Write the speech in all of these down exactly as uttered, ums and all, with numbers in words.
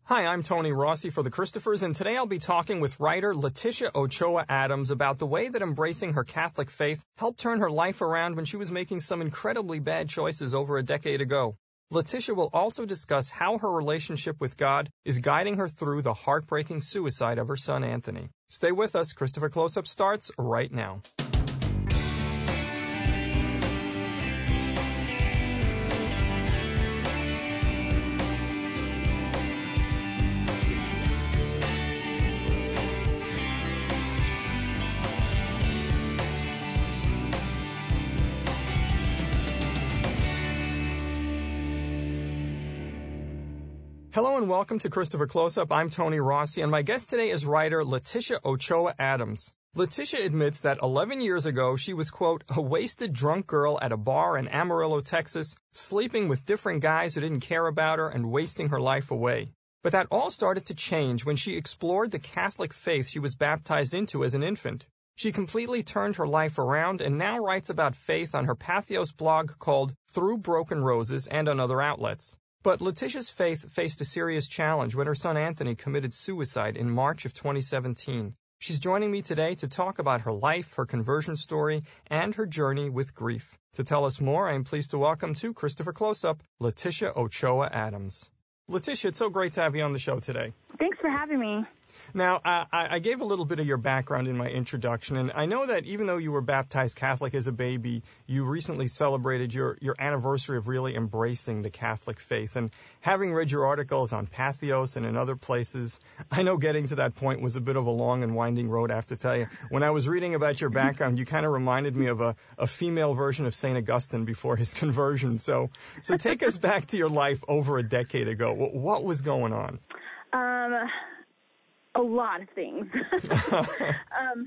Hi, I'm Tony Rossi for the Christophers, and today I'll be talking with writer Letitia Ochoa Adams about the way that embracing her Catholic faith helped turn her life around when she was making some incredibly bad choices over a decade ago. Letitia will also discuss how her relationship with God is guiding her through the heartbreaking suicide of her son Anthony. Stay with us. Christopher Close-Up starts right now. Hello and welcome to Christopher Close-Up. I'm Tony Rossi, and my guest today is writer Letitia Ochoa Adams. Letitia admits that eleven years ago she was, quote, a wasted drunk girl at a bar in Amarillo, Texas, sleeping with different guys who didn't care about her and wasting her life away. But that all started to change when she explored the Catholic faith she was baptized into as an infant. She completely turned her life around and now writes about faith on her Patheos blog called Through Broken Roses and on other outlets. But Letitia's faith faced a serious challenge when her son Anthony committed suicide in March of twenty seventeen. She's joining me today to talk about her life, her conversion story, and her journey with grief. To tell us more, I am pleased to welcome to Christopher Close-Up, Letitia Ochoa Adams. Letitia, it's so great to have you on the show today. Thanks for having me. Now, I, I gave a little bit of your background in my introduction, and I know that even though you were baptized Catholic as a baby, you recently celebrated your, your anniversary of really embracing the Catholic faith. And having read your articles on Patheos and in other places, I know getting to that point was a bit of a long and winding road, I have to tell you. When I was reading about your background, you kind of reminded me of a, a female version of Saint Augustine before his conversion. So, so take us back to your life over a decade ago. What, what was going on? Um... A lot of things. um,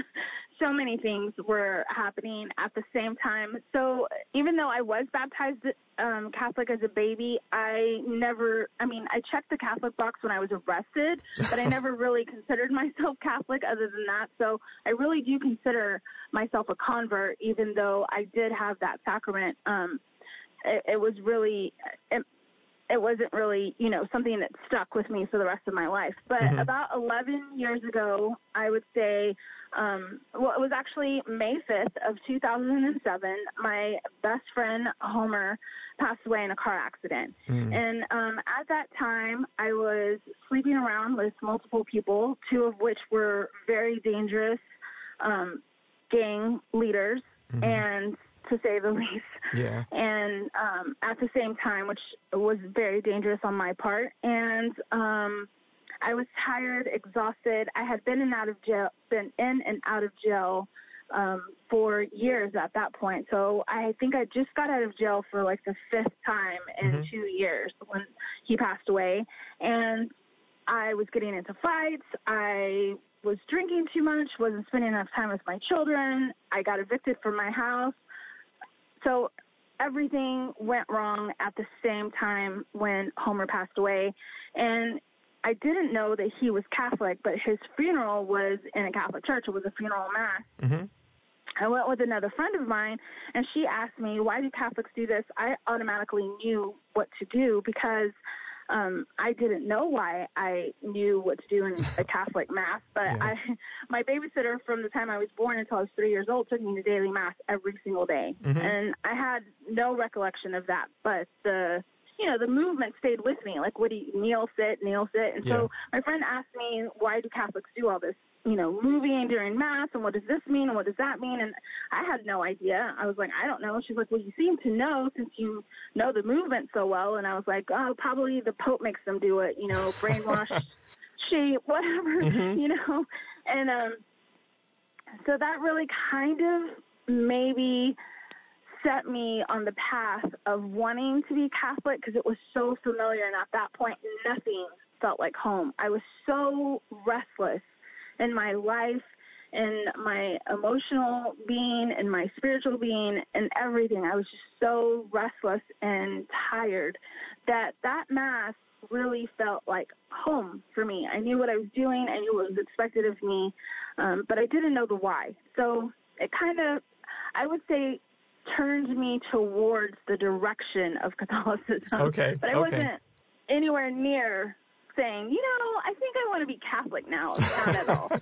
so many things were happening at the same time. So even though I was baptized um, Catholic as a baby, I never, I mean, I checked the Catholic box when I was arrested, but I never really considered myself Catholic other than that. So I really do consider myself a convert, even though I did have that sacrament. Um, it, it was really... It, It wasn't really, you know, something that stuck with me for the rest of my life. But mm-hmm. about eleven years ago, I would say, um, well, it was actually May fifth of two thousand seven. My best friend, Homer, passed away in a car accident. Mm. And um, at that time, I was sleeping around with multiple people, two of which were very dangerous um, gang leaders. Mm-hmm. And to say the least. Yeah. And um, at the same time, which was very dangerous on my part. And um, I was tired, exhausted. I had been in out of jail, been in and out of jail um, for years at that point. So I think I just got out of jail for like the fifth time in mm-hmm. two years when he passed away. And I was getting into fights. I was drinking too much, wasn't spending enough time with my children. I got evicted from my house. So everything went wrong at the same time when Homer passed away. And I didn't know that he was Catholic, but his funeral was in a Catholic church. It was a funeral mass. Mm-hmm. I went with another friend of mine, and she asked me, why do Catholics do this? I automatically knew what to do because um, I didn't know why I knew what to do in a Catholic mass. But yeah. I, my babysitter from the time I was born until I was three years old took me to daily mass every single day. Mm-hmm. And I had no recollection of that. But the, you know, the movement stayed with me. Like, what do you, kneel, sit, kneel, sit. And yeah. so my friend asked me, why do Catholics do all this? You know, moving during mass, and what does this mean, and what does that mean? And I had no idea. I was like, I don't know. She's like, well, you seem to know since you know the movement so well. And I was like, oh, probably the Pope makes them do it, you know, brainwash, sheep, whatever, mm-hmm. you know. And um, so that really kind of maybe set me on the path of wanting to be Catholic because it was so familiar. And at that point, nothing felt like home. I was so restless in my life and my emotional being and my spiritual being and everything. I was just so restless and tired that that mass really felt like home for me. I knew what I was doing. I knew what was expected of me, um, but I didn't know the why. So it kind of, I would say, turned me towards the direction of Catholicism. Okay. But I okay. wasn't anywhere near saying, you know, I think I want to be Catholic now. Not at all.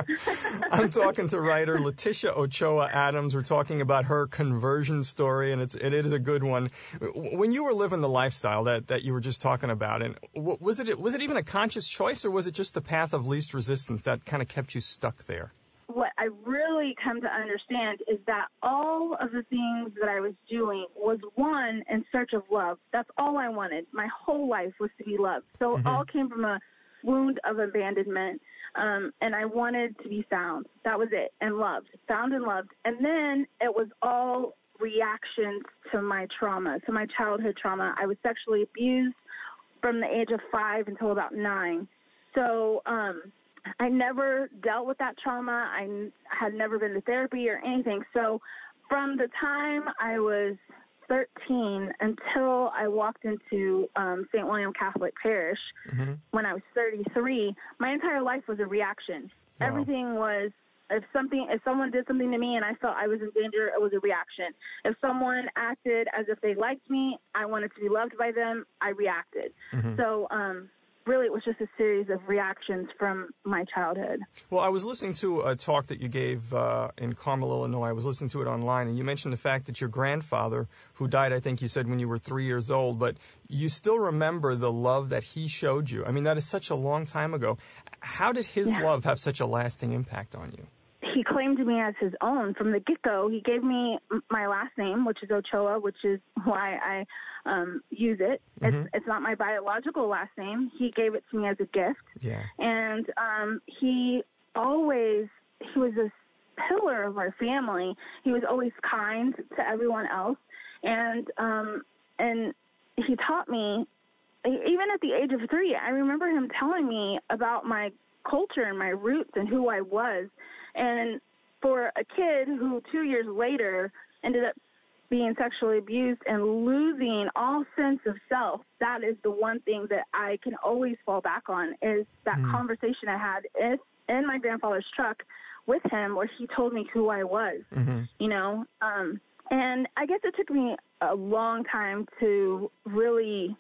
I'm talking to writer Letitia Ochoa Adams. We're talking about her conversion story, and it's and it is a good one. When you were living the lifestyle that, that you were just talking about, and was it was it even a conscious choice, or was it just the path of least resistance that kind of kept you stuck there? What I really come to understand is that all of the things that I was doing was, one, in search of love. That's all I wanted. My whole life was to be loved. So Mm-hmm. it all came from a wound of abandonment, um, and I wanted to be found. That was it, and loved, found and loved. And then it was all reactions to my trauma, to my childhood trauma. I was sexually abused from the age of five until about nine. So um, I never dealt with that trauma. I had never been to therapy or anything. So from the time I was thirteen until I walked into um, Saint William Catholic Parish Mm-hmm. when I was thirty-three, my entire life was a reaction. Wow. Everything was, if something, if someone did something to me and I felt I was in danger, it was a reaction. If someone acted as if they liked me, I wanted to be loved by them, I reacted. Mm-hmm. So, um, really, it was just a series of reactions from my childhood. Well, I was listening to a talk that you gave uh, in Carmel, Illinois. I was listening to it online, and you mentioned the fact that your grandfather, who died, I think you said, when you were three years old, but you still remember the love that he showed you. I mean, that is such a long time ago. How did his Yeah. love have such a lasting impact on you? He claimed me as his own from the get-go. He gave me my last name, which is Ochoa, which is why I um, use it. Mm-hmm. It's, it's not my biological last name. He gave it to me as a gift. Yeah. And um, he always, he was this pillar of our family. He was always kind to everyone else. And, um, and he taught me, even at the age of three, I remember him telling me about my culture and my roots and who I was. And for a kid who two years later ended up being sexually abused and losing all sense of self, that is the one thing that I can always fall back on, is that Mm. conversation I had in, in my grandfather's truck with him where he told me who I was, Mm-hmm. you know. Um, and I guess it took me a long time to really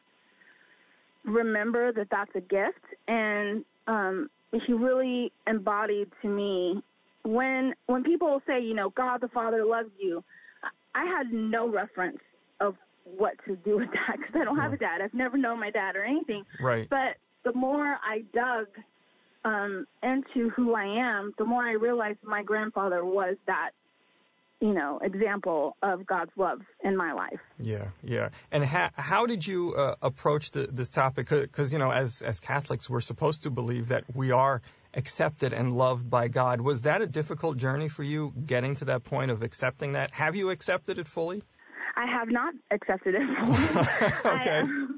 remember that that's a gift. And um, he really embodied to me, when when people say, you know, God the Father loves you, I had no reference of what to do with that because I don't have a dad. I've never known my dad or anything. Right. But the more I dug um, into who I am, the more I realized my grandfather was that, you know, example of God's love in my life. Yeah, yeah. And ha- how did you uh, approach the, this topic? Because, you know, as, as Catholics, we're supposed to believe that we are accepted and loved by God. Was that a difficult journey for you, getting to that point of accepting that? Have you accepted it fully? I have not accepted it fully. Okay. I, um,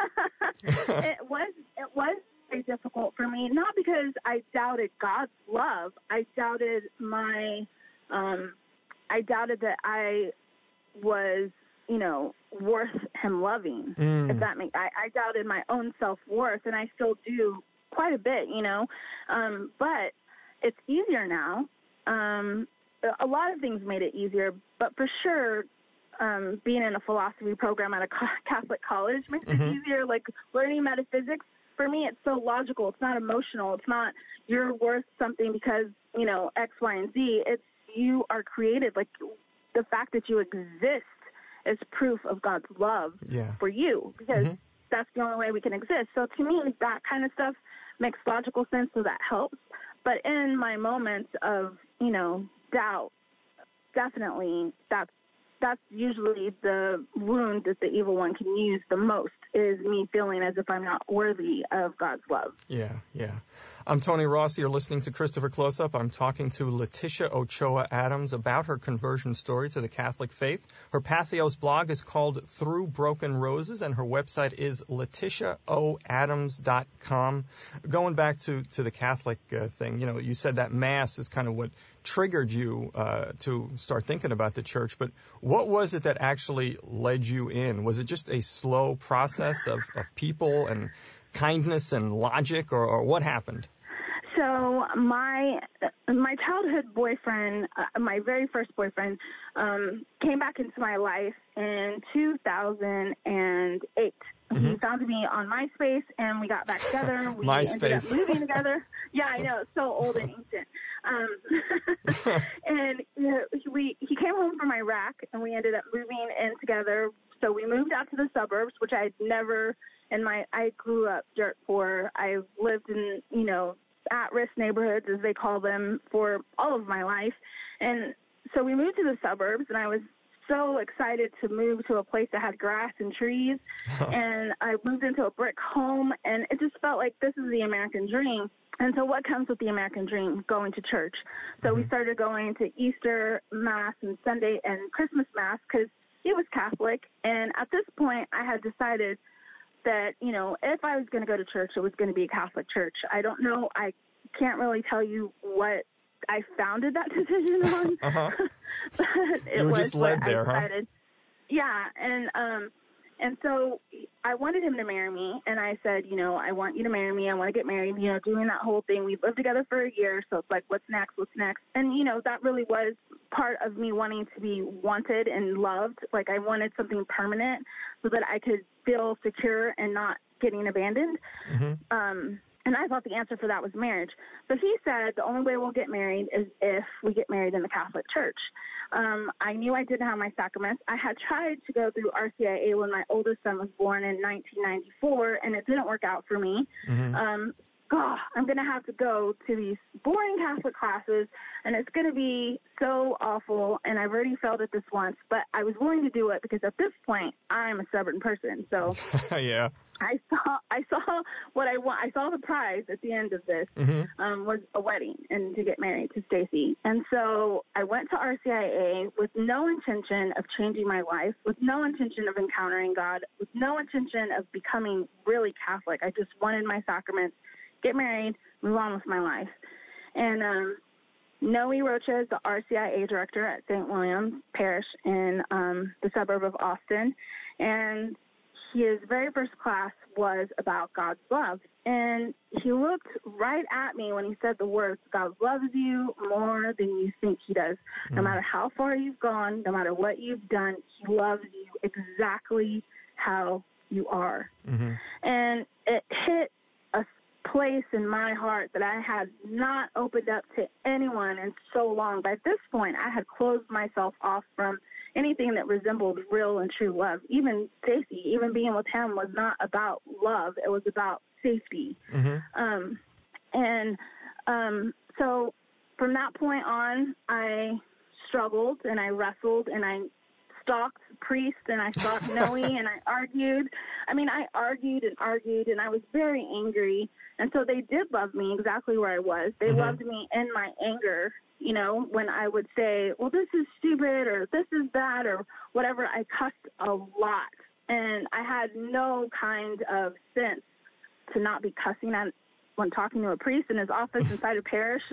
it was it was very difficult for me, not because I doubted God's love. I doubted my, um, I doubted that I was, you know, worth him loving. Mm. If that makes, I, I doubted my own self-worth, and I still do quite a bit, you know. Um, but it's easier now. Um, a lot of things made it easier, but for sure, um, being in a philosophy program at a Catholic college makes Mm-hmm. it easier. Like learning metaphysics, for me, it's so logical. It's not emotional. It's not you're worth something because, you know, X, Y, and Z. It's you are created. Like the fact that you exist is proof of God's love Yeah. for you, because Mm-hmm. that's the only way we can exist. So to me, that kind of stuff makes logical sense, so that helps. But in my moments of, you know, doubt, definitely that's that's usually the wound that the evil one can use the most, is me feeling as if I'm not worthy of God's love. Yeah, yeah. I'm Tony Rossi. You're listening to Christopher Close-Up. I'm talking to Letitia Ochoa Adams about her conversion story to the Catholic faith. Her Patheos blog is called Through Broken Roses, and her website is letitia o adams dot com. Going back to, to the Catholic uh, thing, you know, you said that Mass is kind of what triggered you uh, to start thinking about the church, but what was it that actually led you in? Was it just a slow process of, of people and kindness and logic, or, or what happened? So my my childhood boyfriend, uh, my very first boyfriend, um, came back into my life in two thousand eight. Mm-hmm. He found me on MySpace, and we got back together. We ended up moving together. Yeah, I know, so old and ancient. Um, and you know, we he came home from Iraq, and we ended up moving in together. So we moved out to the suburbs, which I'd never. In my, I grew up dirt poor. I lived in, you know, at-risk neighborhoods, as they call them, for all of my life. And so we moved to the suburbs, and I was so excited to move to a place that had grass and trees. And I moved into a brick home, and it just felt like this is the American dream. And so what comes with the American dream? Going to church. So mm-hmm. we started going to Easter Mass and Sunday and Christmas Mass because he was Catholic. And at this point, I had decided that, you know, if I was going to go to church, it was going to be a Catholic church. I don't know. I can't really tell you what I founded that decision on. uh-huh. But it you were was just led there, huh? Yeah. And, um, and so I wanted him to marry me. And I said, you know, I want you to marry me. I want to get married, you know, doing that whole thing. We lived together for a year. So it's like, what's next? What's next? And, you know, that really was part of me wanting to be wanted and loved. Like I wanted something permanent so that I could feel secure and not getting abandoned. Mm-hmm. Um, and I thought the answer for that was marriage. So he said the only way we'll get married is if we get married in the Catholic Church. Um, I knew I didn't have my sacraments. I had tried to go through R C I A when my oldest son was born in nineteen ninety-four, and it didn't work out for me. Mm-hmm. Um, oh, I'm going to have to go to these boring Catholic classes, and it's going to be so awful, and I've already felt it this once, but I was willing to do it because at this point, I'm a stubborn person, so yeah. I saw I saw what I want. I saw the prize at the end of this mm-hmm. um, was a wedding and to get married to Stacy. And so I went to R C I A with no intention of changing my life, with no intention of encountering God, with no intention of becoming really Catholic. I just wanted my sacraments, get married, move on with my life. And um, Noe Rocha is the R C I A director at Saint William's Parish in um, the suburb of Austin. And his very first class was about God's love. And he looked right at me when he said the words, God loves you more than you think he does. Mm. No matter how far you've gone, no matter what you've done, he loves you exactly how you are. Mm-hmm. And it hit a place in my heart that I had not opened up to anyone in so long. By this point, I had closed myself off from anything that resembled real and true love. Even Stacy, even being with him was not about love. It was about safety. Mm-hmm. Um, and um, so from that point on, I struggled and I wrestled and I stalked priests and I stalked Noe and I argued. I mean, I argued and argued and I was very angry. And so they did love me exactly where I was. They mm-hmm. loved me in my anger. You know, when I would say, well, this is stupid or this is bad or whatever, I cussed a lot. And I had no kind of sense to not be cussing at, when talking to a priest in his office inside a parish.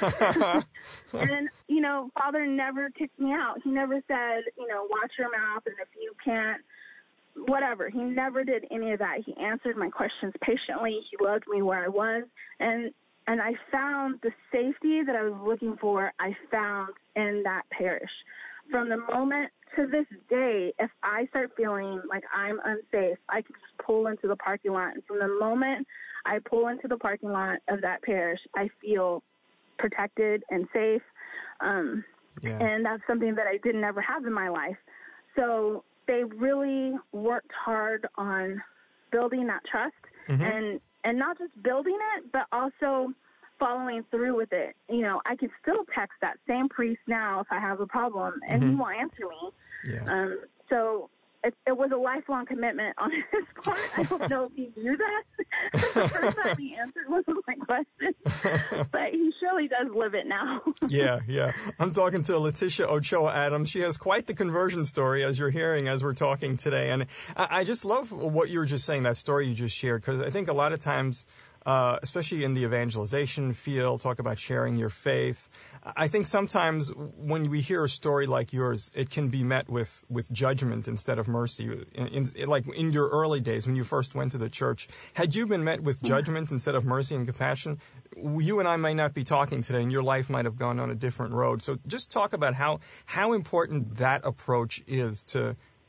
And, you know, Father never kicked me out. He never said, you know, watch your mouth and if you can't, whatever. He never did any of that. He answered my questions patiently. He loved me where I was. And And I found the safety that I was looking for, I found in that parish. From the moment to this day, if I start feeling like I'm unsafe, I can just pull into the parking lot. And from the moment I pull into the parking lot of that parish, I feel protected and safe. Um, yeah. And that's something that I didn't ever have in my life. So they really worked hard on building that trust mm-hmm. and And not just building it, but also following through with it. You know, I can still text that same priest now if I have a problem, and mm-hmm. he will answer me. Yeah. Um, so it, it was a lifelong commitment on his part. I don't know if he knew that. The first time he answered one of my questions, but he surely does live it now. yeah, yeah. I'm talking to Letitia Ochoa Adams. She has quite the conversion story, as you're hearing, as we're talking today. And I, I just love what you were just saying, that story you just shared, because I think a lot of times, uh, especially in the evangelization field, talk about sharing your faith. I think sometimes when we hear a story like yours, it can be met with, with judgment instead of mercy. In, in, like in your early days, when you first went to the church, had you been met with judgment instead of mercy and compassion, you and I might not be talking today, and your life might have gone on a different road. So just talk about how how important that approach is to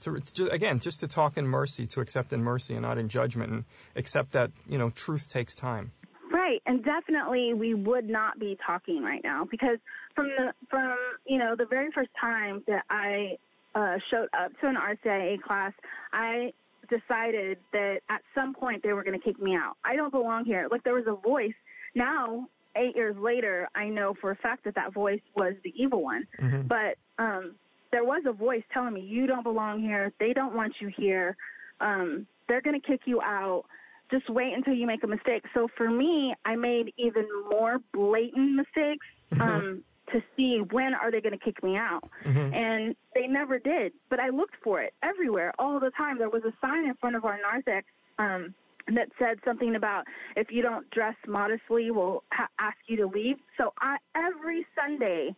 to, to again, just to talk in mercy, to accept in mercy and not in judgment, and accept that, you know, truth takes time. Right, and definitely we would not be talking right now, because from the from you know the very first time that I uh, showed up to an R C I A class, I decided that at some point they were going to kick me out. I don't belong here. Like, there was a voice. Now, eight years later, I know for a fact that that voice was the evil one. Mm-hmm. But um, there was a voice telling me, you don't belong here. They don't want you here. Um, they're going to kick you out. Just wait until you make a mistake. So for me, I made even more blatant mistakes um, to see when are they going to kick me out. Mm-hmm. And they never did. But I looked for it everywhere, all the time. There was a sign in front of our narthex um, that said something about, if you don't dress modestly, we'll ha- ask you to leave. So I, every Sunday,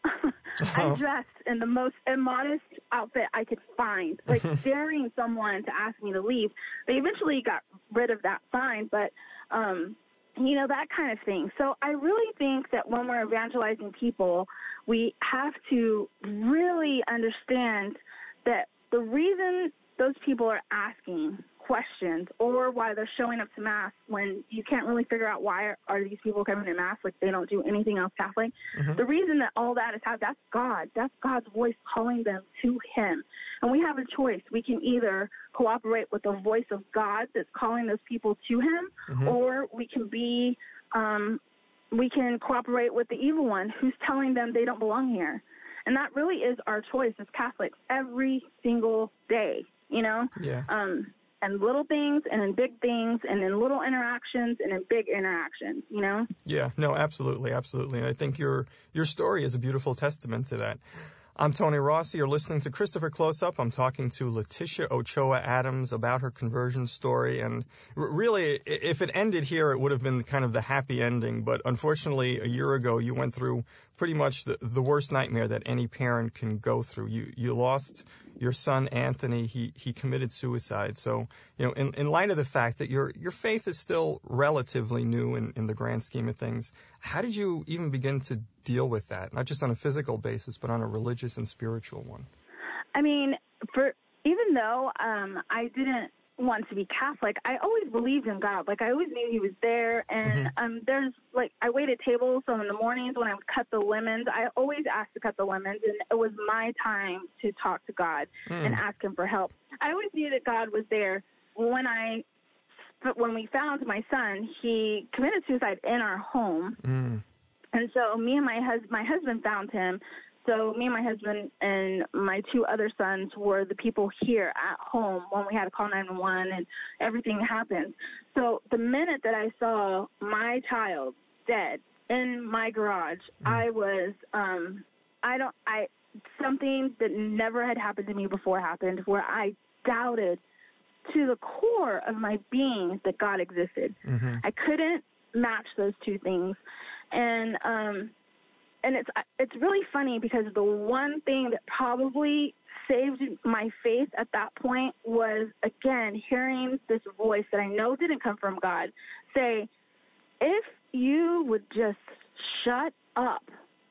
I dressed in the most immodest outfit I could find, like daring someone to ask me to leave. They eventually got rid of that sign, but, um, you know, that kind of thing. So I really think that when we're evangelizing people, we have to really understand that the reason those people are asking questions or why they're showing up to Mass when you can't really figure out why are these people coming to Mass, like they don't do anything else Catholic. Mm-hmm. The reason that all that is happening, that's God. That's God's voice calling them to him. And we have a choice. We can either cooperate with the voice of God that's calling those people to him, mm-hmm. or we can be, um, we can cooperate with the evil one who's telling them they don't belong here. And that really is our choice as Catholics every single day, you know? Yeah. Um, and little things and in big things and in little interactions and in big interactions, you know? Yeah, no, absolutely, absolutely. And I think your your story is a beautiful testament to that. I'm Tony Rossi. You're listening to Christopher Close-Up. I'm talking to Letitia Ochoa Adams about her conversion story. And r- really, if it ended here, it would have been kind of the happy ending. But unfortunately, a year ago, you went through pretty much the, the worst nightmare that any parent can go through. You you lost your son, Anthony. He he committed suicide. So, you know, in, in light of the fact that your your faith is still relatively new in, in the grand scheme of things, how did you even begin to deal with that? Not just on a physical basis, but on a religious and spiritual one. I mean, for even though um, I didn't want to be Catholic, I always believed in God. Like, I always knew he was there. And mm-hmm. um, there's, like, I waited tables. So in the mornings when I would cut the lemons, I always asked to cut the lemons. And it was my time to talk to God mm. and ask him for help. I always knew that God was there. When I, when we found my son, he committed suicide in our home. Mm. And so me and my husband, my husband found him. So me and my husband and my two other sons were the people here at home when we had to call nine one one and everything happened. So the minute that I saw my child dead in my garage, mm. I was, um, I don't, I, something that never had happened to me before happened, where I doubted to the core of my being that God existed. Mm-hmm. I couldn't match those two things. And, um, And it's it's really funny because the one thing that probably saved my faith at that point was, again, hearing this voice that I know didn't come from God say, if you would just shut up,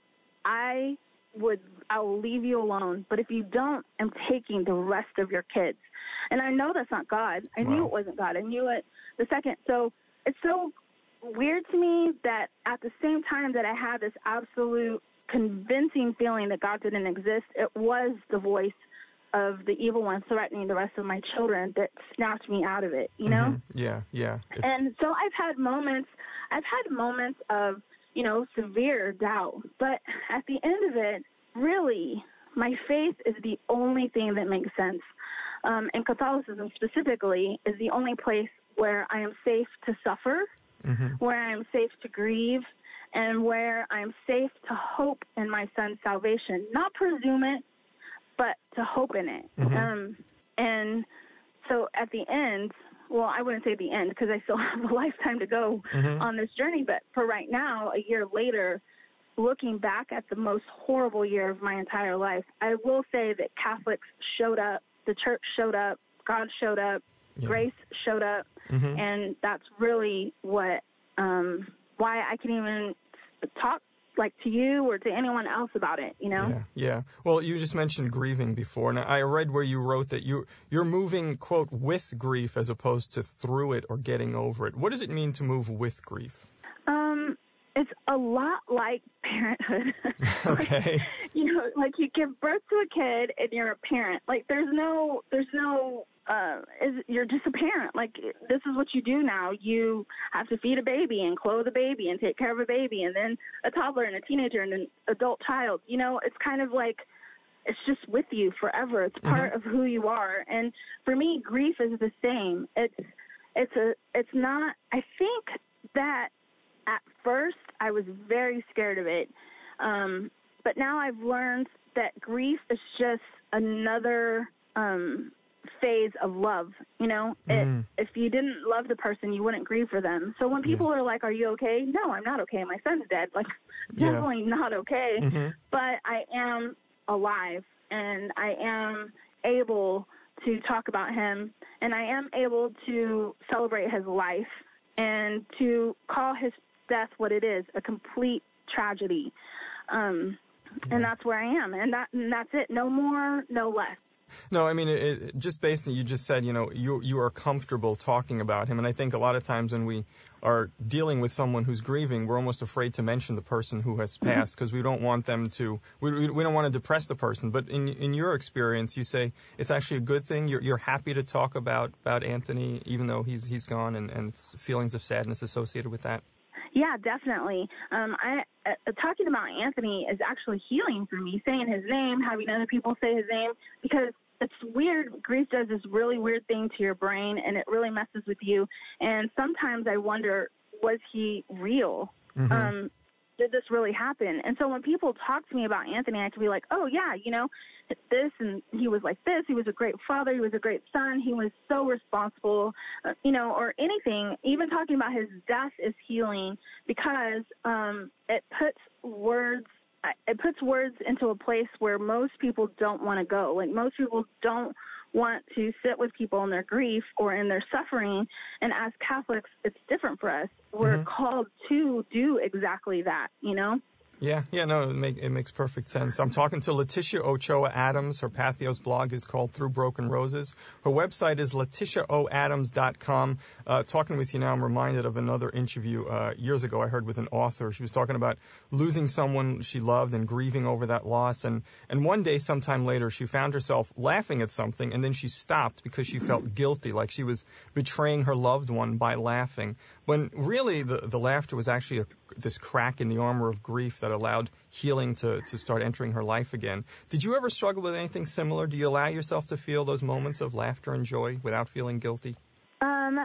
I would I will leave you alone. But if you don't, I'm taking the rest of your kids. And I know that's not God. I wow. knew it wasn't God. I knew it the second. So it's so weird to me that at the same time that I had this absolute convincing feeling that God didn't exist, it was the voice of the evil one threatening the rest of my children that snatched me out of it, you know? Mm-hmm. Yeah, yeah. It- and so I've had moments, I've had moments of, you know, severe doubt, but at the end of it, really, my faith is the only thing that makes sense. Um, and Catholicism specifically is the only place where I am safe to suffer, mm-hmm. where I'm safe to grieve, and where I'm safe to hope in my son's salvation. Not presume it, but to hope in it. Mm-hmm. Um, and so at the end, well, I wouldn't say the end because I still have a lifetime to go mm-hmm. on this journey, but for right now, a year later, looking back at the most horrible year of my entire life, I will say that Catholics showed up, the church showed up, God showed up, yeah. grace showed up, mm-hmm. and that's really what, um, why I can even talk like to you or to anyone else about it, you know? Yeah, yeah. Well, you just mentioned grieving before, and I read where you wrote that you, you're moving, quote, with grief as opposed to through it or getting over it. What does it mean to move with grief? Um, it's a lot like parenthood. Okay. Like, you know, like you give birth to a kid and you're a parent. Like there's no, there's no, uh, is, you're just a parent. Like this is what you do now. You have to feed a baby and clothe a baby and take care of a baby and then a toddler and a teenager and an adult child. You know, it's kind of like, it's just with you forever. It's part mm-hmm. of who you are. And for me, grief is the same. It's, it's a, it's not, I think that at first I was very scared of it. Um, but now I've learned that grief is just another, um, phase of love. You know, mm. it, if you didn't love the person, you wouldn't grieve for them. So when people yeah. are like, are you okay? No, I'm not okay. My son's dead. Like, yeah. definitely not okay. Mm-hmm. But I am alive and I am able to talk about him and I am able to celebrate his life and to call his death what it is, a complete tragedy. Um, yeah. And that's where I am. And that and that's it. No more, no less. No, I mean, it, it, just based on you just said, you know, you you are comfortable talking about him. And I think a lot of times when we are dealing with someone who's grieving, we're almost afraid to mention the person who has passed because we don't want them to, we, we don't want to depress the person. But in in your experience, you say it's actually a good thing. You're, you're happy to talk about, about Anthony, even though he's he's gone and, and it's feelings of sadness associated with that. Yeah, definitely. Um, I uh, talking about Anthony is actually healing for me, saying his name, having other people say his name, because it's weird. Grief does this really weird thing to your brain, and it really messes with you. And sometimes I wonder, was he real? Mm-hmm. Um, did this really happen? And so when people talk to me about Anthony, I can be like, oh, yeah, you know, this, and he was like this. He was a great father. He was a great son. He was so responsible, uh, you know, or anything. Even talking about his death is healing because um, it puts words it puts words into a place where most people don't want to go. Like most people don't want to sit with people in their grief or in their suffering. And as Catholics, it's different for us. We're mm-hmm. called to do exactly that, you know? Yeah, yeah, no, it, make, it makes perfect sense. I'm talking to Letitia Ochoa Adams. Her Patheos blog is called Through Broken Roses. Her website is letitia o adams dot com. Uh, talking with you now, I'm reminded of another interview uh, years ago I heard with an author. She was talking about losing someone she loved and grieving over that loss. And, and one day, sometime later, she found herself laughing at something, and then she stopped because she felt guilty, like she was betraying her loved one by laughing. When really the, the laughter was actually a, this crack in the armor of grief that allowed healing to, to start entering her life again. Did you ever struggle with anything similar? Do you allow yourself to feel those moments of laughter and joy without feeling guilty? Um,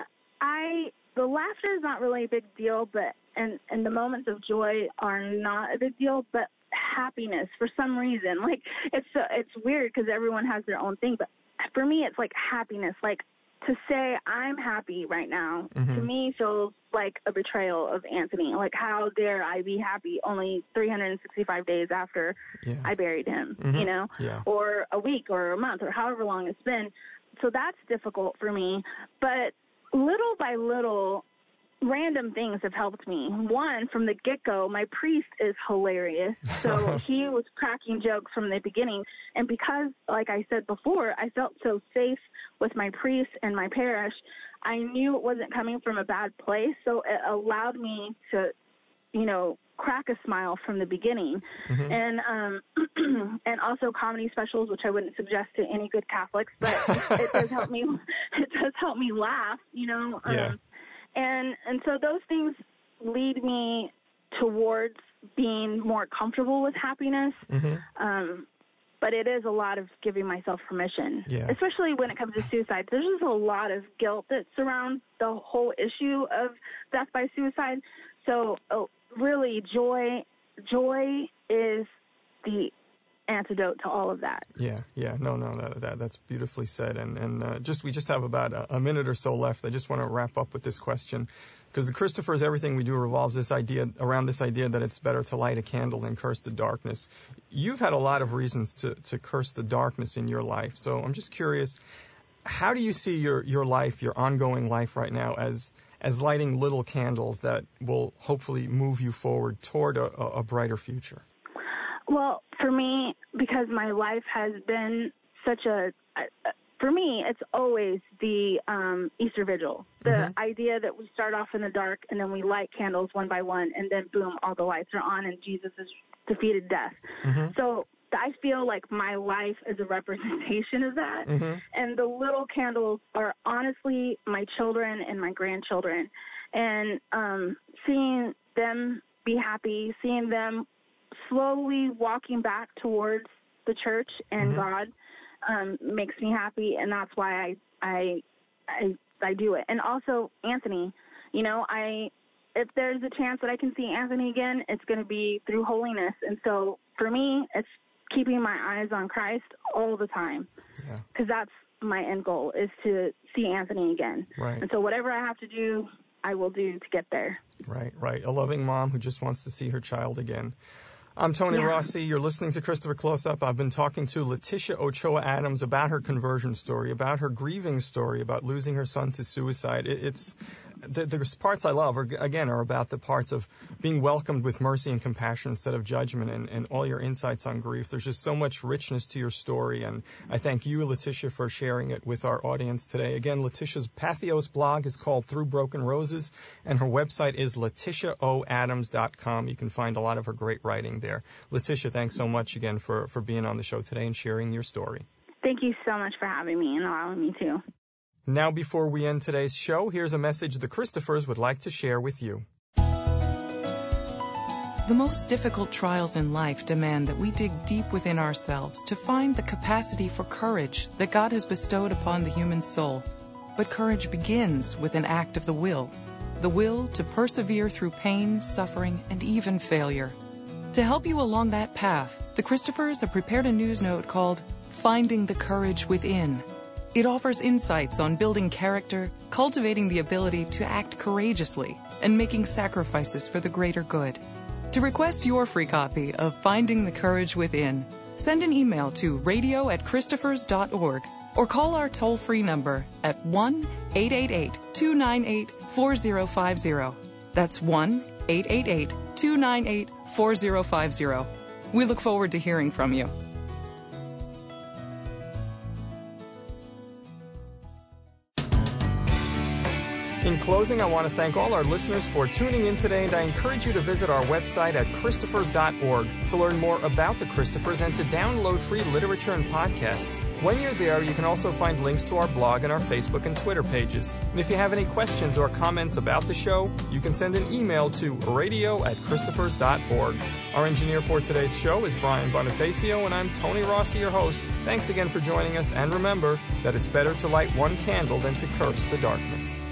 I the laughter is not really a big deal, but and, and the moments of joy are not a big deal, but happiness for some reason. Like it's uh, it's weird because everyone has their own thing, but for me it's like happiness, like to say I'm happy right now, mm-hmm. to me feels like a betrayal of Anthony. Like, how dare I be happy only three hundred sixty-five days after yeah. I buried him, mm-hmm. you know, yeah. or a week or a month or however long it's been. So that's difficult for me. But little by little, random things have helped me. One, from the get-go, my priest is hilarious. So he was cracking jokes from the beginning. And because, like I said before, I felt so safe with my priest and my parish, I knew it wasn't coming from a bad place. So it allowed me to, you know, crack a smile from the beginning. Mm-hmm. And um, and also comedy specials, which I wouldn't suggest to any good Catholics, but it does help me. It does help me laugh, you know. Um, yeah. And and so those things lead me towards being more comfortable with happiness. Mm-hmm. Um, but it is a lot of giving myself permission, yeah. especially when it comes to suicide. There's just a lot of guilt that surrounds the whole issue of death by suicide. So oh, really, joy, joy is the antidote to all of that. Yeah, yeah, no, no, that, that that's beautifully said. And and uh, just we just have about a, a minute or so left. I just want to wrap up with this question, because the Christopher's Everything We Do revolves this idea around this idea that it's better to light a candle than curse the darkness. You've had a lot of reasons to to curse the darkness in your life. So I'm just curious, how do you see your your life, your ongoing life right now, as as lighting little candles that will hopefully move you forward toward a, a brighter future? Well, for me, because my life has been such a, a for me, it's always the um, Easter Vigil, the mm-hmm. idea that we start off in the dark and then we light candles one by one, and then boom, all the lights are on and Jesus has defeated death. Mm-hmm. So I feel like my life is a representation of that. Mm-hmm. And the little candles are honestly my children and my grandchildren. And um, seeing them be happy, seeing them slowly walking back towards the church and mm-hmm. God um, makes me happy. And that's why I, I, I, I do it. And also Anthony, you know, I, if there's a chance that I can see Anthony again, it's going to be through holiness. And so for me, it's keeping my eyes on Christ all the time, because yeah. that's my end goal, is to see Anthony again. Right. And so whatever I have to do, I will do to get there. Right, right. A loving mom who just wants to see her child again. I'm Tony yeah. Rossi. You're listening to Christopher Close-Up. I've been talking to Letitia Ochoa Adams about her conversion story, about her grieving story, about losing her son to suicide. It, it's the, the parts I love, are, again, are about the parts of being welcomed with mercy and compassion instead of judgment, and, and all your insights on grief. There's just so much richness to your story, and I thank you, Letitia, for sharing it with our audience today. Again, Letitia's Pathos blog is called Through Broken Roses, and her website is letitia o adams dot com. You can find a lot of her great writing there. Letitia, thanks so much again for, for being on the show today and sharing your story. Thank you so much for having me and allowing me to. Now, before we end today's show, here's a message the Christophers would like to share with you. The most difficult trials in life demand that we dig deep within ourselves to find the capacity for courage that God has bestowed upon the human soul. But courage begins with an act of the will, the will to persevere through pain, suffering, and even failure. To help you along that path, the Christophers have prepared a news note called Finding the Courage Within. It offers insights on building character, cultivating the ability to act courageously, and making sacrifices for the greater good. To request your free copy of Finding the Courage Within, send an email to radio at christophers dot org or call our toll-free number at one eight eight eight, two nine eight, four zero five zero. That's one eight eight eight, two nine eight, four zero five zero. We look forward to hearing from you. In closing, I want to thank all our listeners for tuning in today, and I encourage you to visit our website at christophers dot org to learn more about the Christophers and to download free literature and podcasts. When you're there, you can also find links to our blog and our Facebook and Twitter pages. And if you have any questions or comments about the show, you can send an email to radio at christophers dot org. Our engineer for today's show is Brian Bonifacio, and I'm Tony Rossi, your host. Thanks again for joining us, and remember that it's better to light one candle than to curse the darkness.